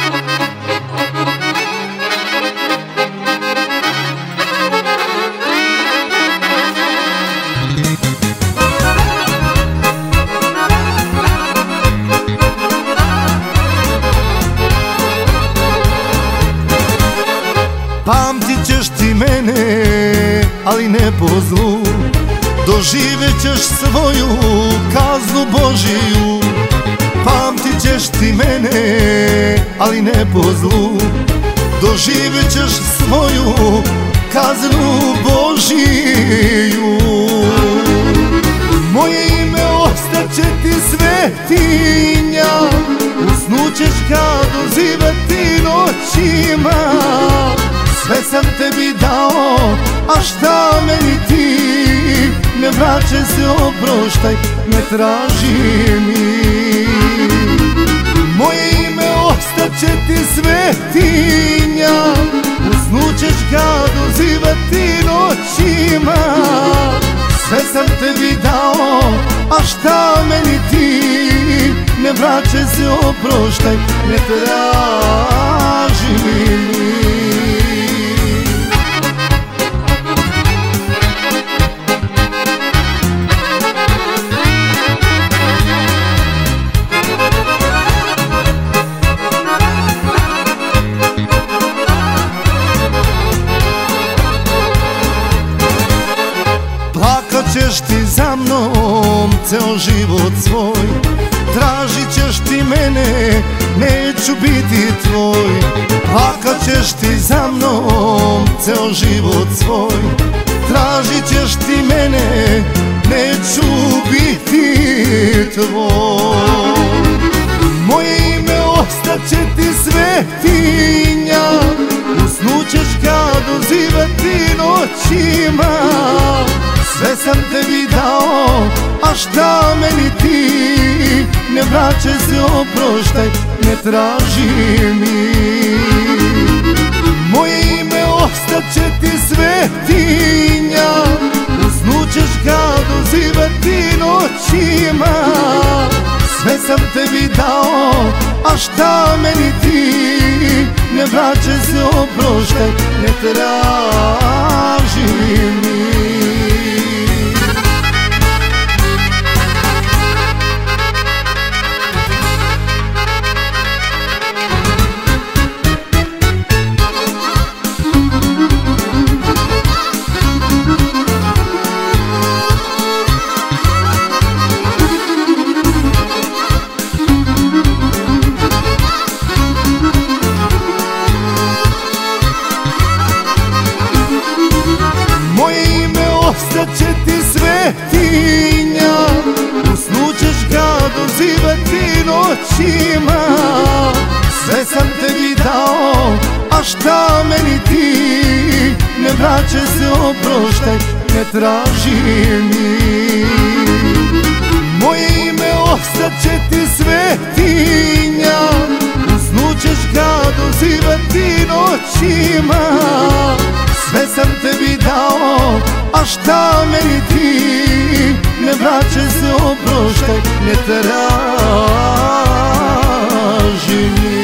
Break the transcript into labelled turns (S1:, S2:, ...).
S1: Pamtit ćeš ti mene, ali ne po zlu, doživjet ćeš svoju kaznu Božiju. Pamtit ćeš ti mene, ali ne po zlu, doživjet ćeš svoju kaznu Božiju. Moje ime ostaće ti svetinja, usnućeš kad dozivati noćima. Sve sam tebi dao, a šta meni ti? Ne vraćaj se, oproštaj, ne traži mi. Moje ime ostaće ti svetinja, usnućeš kad dozivati noćima. Sve sam tebi dao, a šta meni ti? Ne vraćaj se, oproštaj, ne traži mi. Plakat ćeš ti za mnom ceo život svoj, tražit ćeš ti mene, neću biti tvoj. Plakat ćeš ti za mnom ceo život svoj, tražit ćeš ti mene, neću biti tvoj. Moje ime ostaće ti svetinja, usnućeš kad dozivati noćima. Sve sam tebi dao, a šta meni ti? Ne vraćaj se, oproštaj, ne traži mi. Moje ime ostaće ti svetinja, usnućeš kad dozivati noćima. Sve sam tebi dao, a šta meni ti? Ne vraćaj se, oproštaj, ne traži mi. Ostaće ti svetinja, usnućeš kad dozivati noćima. Sve sam tebi dao, a šta meni ti? Ne vraćaj se, oproštaj, ne traži mi. Moje ime ostaće ti svetinja, usnućeš kad dozivati noćima. Sve sam tebi dao, a šta meni ti? Ne vraćaj se, oproštaj, ne traži mi.